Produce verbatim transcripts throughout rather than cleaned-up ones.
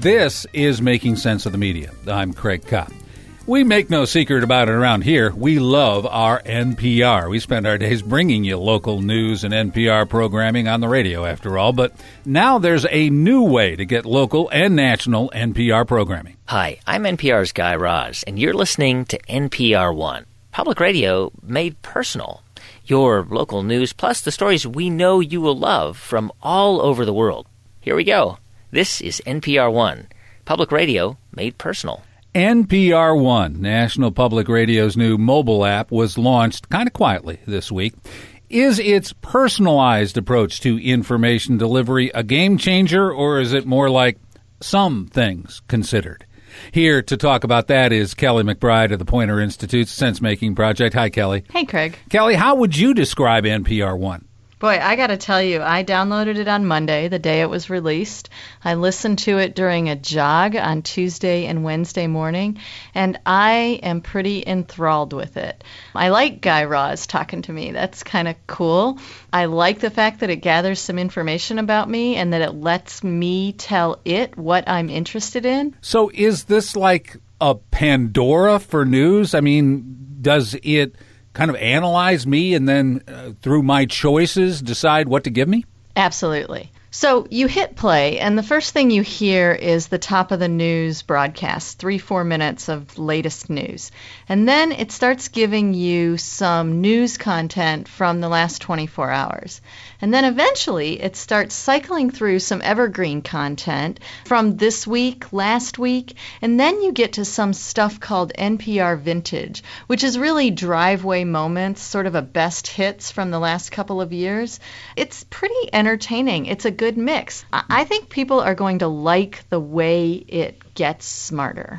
This is Making Sense of the Media. I'm Craig Kopp. We make no secret about it around here. We love our N P R. We spend our days bringing you local news and N P R programming on the radio, after all. But now there's a new way to get local and national N P R programming. Hi, I'm N P R's Guy Raz, and you're listening to N P R One, public radio made personal. Your local news plus the stories we know you will love from all over the world. Here we go. This is N P R One, public radio made personal. N P R One, National Public Radio's new mobile app, was launched kind of quietly this week. Is its personalized approach to information delivery a game changer, or is it more like some things considered? Here to talk about that is Kelly McBride of the Poynter Institute's Sense-Making Project. Hi, Kelly. Hey, Craig. Kelly, how would you describe N P R One? Boy, I got to tell you, I downloaded it on Monday, the day it was released. I listened to it during a jog on Tuesday and Wednesday morning, and I am pretty enthralled with it. I like Guy Raz talking to me. That's kind of cool. I like the fact that it gathers some information about me and that it lets me tell it what I'm interested in. So is this like a Pandora for news? I mean, does it kind of analyze me and then uh, through my choices decide what to give me? Absolutely. So you hit play, and the first thing you hear is the top of the news broadcast, three, four minutes of latest news. And then it starts giving you some news content from the last twenty-four hours. And then eventually it starts cycling through some evergreen content from this week, last week, and then you get to some stuff called N P R Vintage, which is really driveway moments, sort of a best hits from the last couple of years. It's pretty entertaining. It's a good mix. I think people are going to like the way it gets smarter.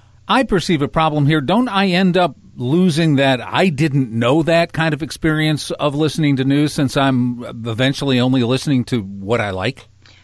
I perceive a problem here. Don't I end up losing that I didn't know that kind of experience of listening to news, since I'm eventually only listening to what I like?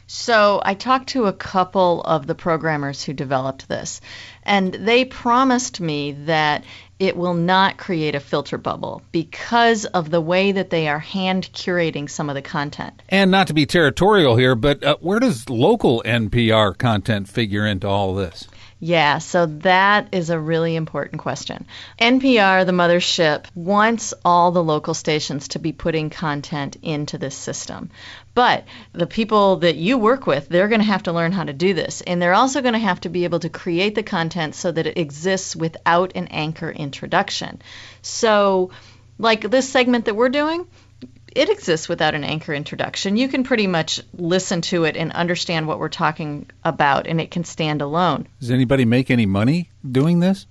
So I talked to a couple of the programmers who developed this, and they promised me that it will not create a filter bubble because of the way that they are hand curating some of the content. And not to be territorial here, but uh, where does local N P R content figure into all this? Yeah, so that is a really important question. N P R, the mothership, wants all the local stations to be putting content into this system. But the people that you work with, they're going to have to learn how to do this. And they're also going to have to be able to create the content so that it exists without an anchor introduction. So, like this segment that we're doing, it exists without an anchor introduction. You can pretty much listen to it and understand what we're talking about, and it can stand alone. Does anybody make any money doing this?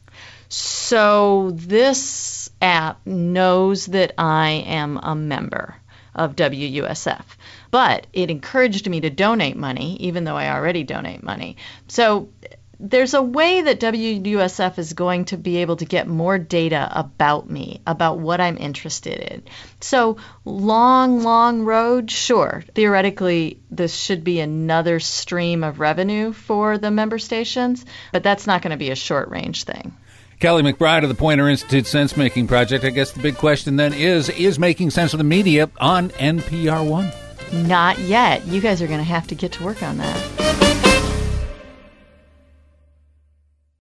So this app knows that I am a member of W U S F, but it encouraged me to donate money, even though I already donate money. So there's a way that W U S F is going to be able to get more data about me, about what I'm interested in. So long, long road, sure. Theoretically, this should be another stream of revenue for the member stations, but that's not going to be a short-range thing. Kelly McBride of the Poynter Institute Sense-Making Project. I guess the big question then is, is Making Sense of the Media on N P R One? Not yet. You guys are going to have to get to work on that.